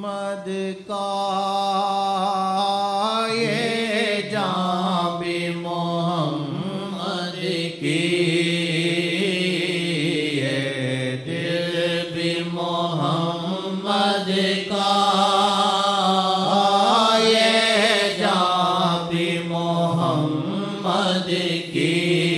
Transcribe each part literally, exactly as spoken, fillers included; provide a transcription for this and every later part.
मोहम्मद का ये जान भी मोहम्मद की, ये दिल भी मोहम्मद का, ये जान भी मोहम्मद की।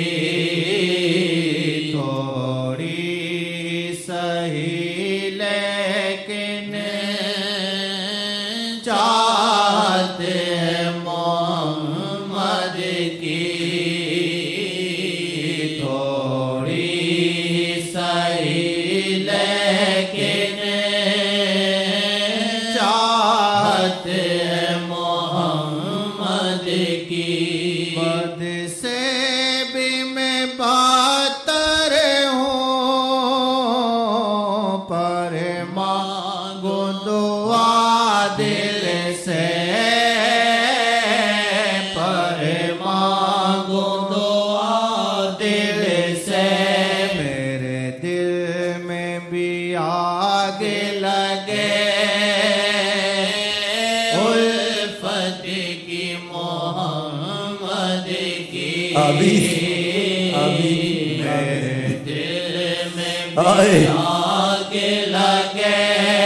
अभी अभी मेरे दिल में आए आग लगे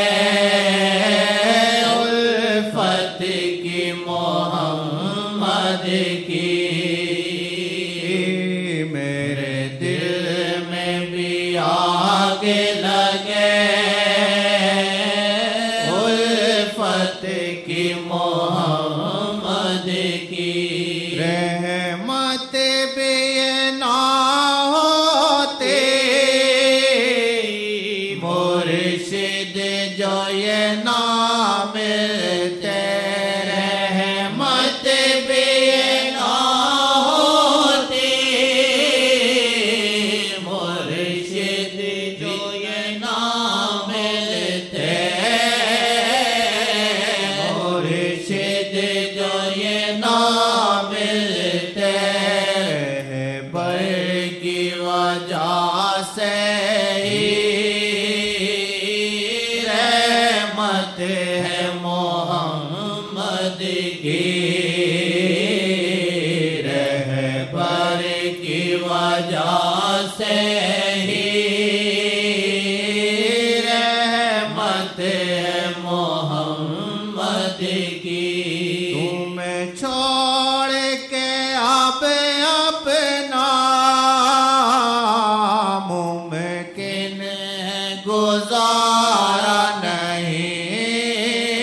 उल्फत की मोहम्मद की, मेरे दिल में भी आग लगे उल्फत की मोहम्मद की। रहमत भी ना होते मुर्शिद जो ये ना मिलते, रहमत भी ना होती मुर्शिद जो ये ना मिलते, मुर्शिद जो ये ना मिलते, बर की वजह से ही रहमत है मोहम्मद की, रहबर की वजह से ही रहमत है मोहम्मद की। तुम्हें छोड़ के अब अपना मुमकिन है गुजारा नहीं,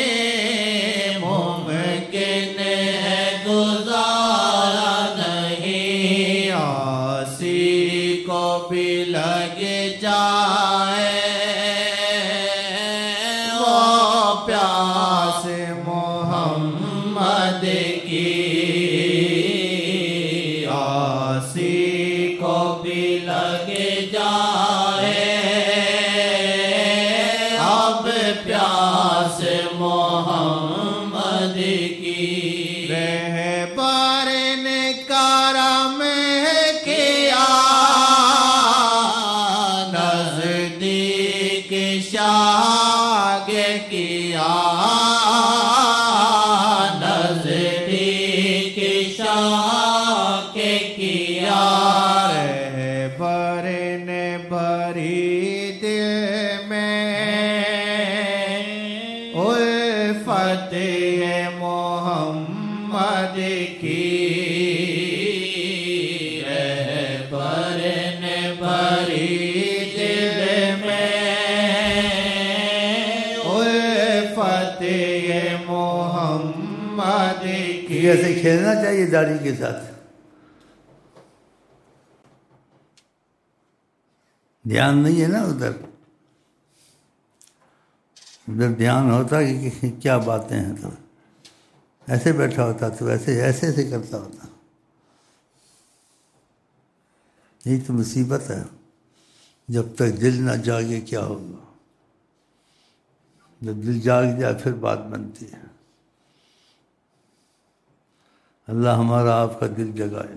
मुमकिन है गुजारा नहीं। आसी को भी लग जाए वो प्यास मोहम्मद की, आसी को भी लग जाए अब प्यास मोहम्मद की। रहबर ने करम किया नज़दीक शाग किया, नज़दीक शाग किया। रहबर ने भरी दिल में उल्फत मोहम्मद की, रहबर ने भरी दिल में उल्फत मोहम्मद की। ऐसे खेलना चाहिए दाढ़ी के साथ, ध्यान नहीं है ना उधर, उधर ध्यान होता कि, कि क्या बातें हैं, तो ऐसे बैठा होता तो ऐसे ऐसे ऐसे करता होता। यही तो मुसीबत है, जब तक दिल ना जागे क्या होगा, जब दिल जाग जाए फिर बात बनती है। अल्लाह हमारा आपका दिल जगाए।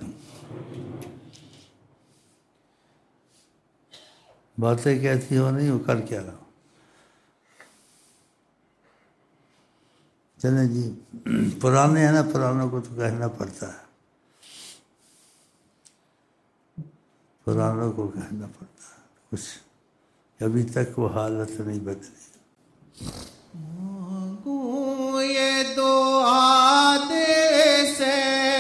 बातें कैसी हो नहीं हो, कर क्या रहा। चलें जी, पुराने हैं ना, पुरानों को तो कहना पड़ता है, पुरानों को कहना पड़ता है कुछ। अभी तक वो हालत नहीं बदली। ये दुआ दिल से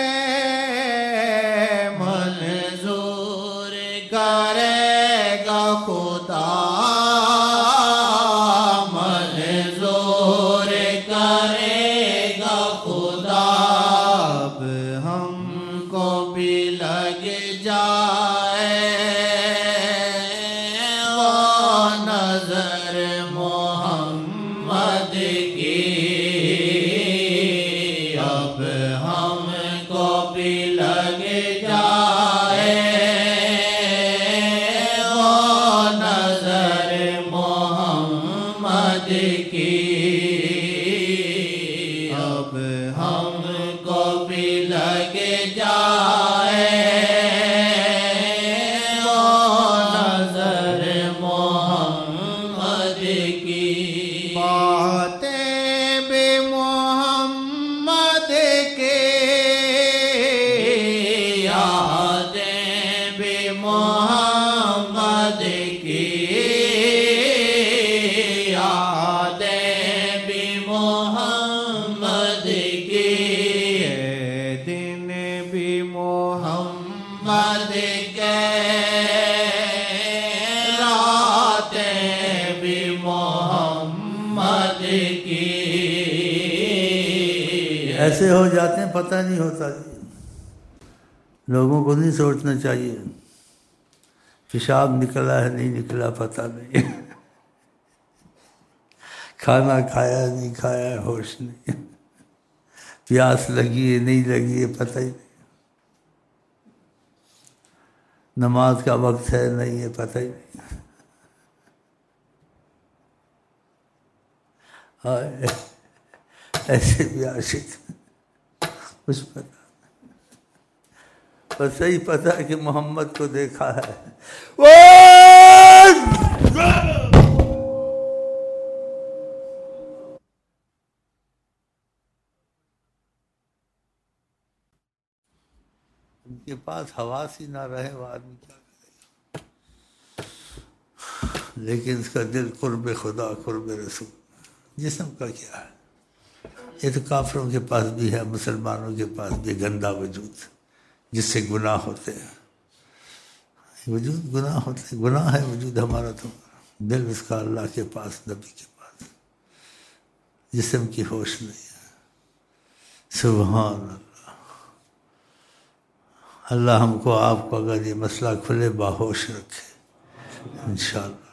मंजूर करेगा खुदा, मंजूर करेगा खुदा। अब हमको भी लग जाए वो नजर मोहम्मद की, अब हमको भी लग जाए वो नजर मोहम्मद की, अब हमको भी लग जाए वो नजर मोहम्मद की। बातें भी मोहम्मद के, यादें भी मोहम्मद की, यादें भी मोहम्मद की, ये दिन भी मोहम्मद के, रातें भी मोहम्मद की। ऐसे हो जाते हैं, पता नहीं होता जी। लोगों को नहीं सोचना चाहिए पेशाब निकला है नहीं निकला पता नहीं, खाना खाया नहीं खाया होश नहीं, प्यास लगी है नहीं लगी है पता ही नहीं, नमाज का वक्त है नहीं है पता ही नहीं। हाय, ऐसे भी आशिक कुछ पता, बस सही पता है कि मोहम्मद को देखा है। उनके पास हवास ही ना रहे वो आदमी क्या करेगा, लेकिन उसका दिल कुर्ब खुदा कुर्ब रसूल। जिस्म का क्या है, ये तो काफिरों के पास भी है, मुसलमानों के पास भी गंदा वजूद जिससे गुनाह होते हैं, वजूद गुनाह होते हैं, गुनाह है वजूद हमारा, तो दिल उसका अल्लाह के पास नबी के पास, जिस्म की होश नहीं है। सुभान अल्लाह। अल्लाह हमको आपको अगर ये मसला खुले बाहोश रखे इंशाअल्लाह।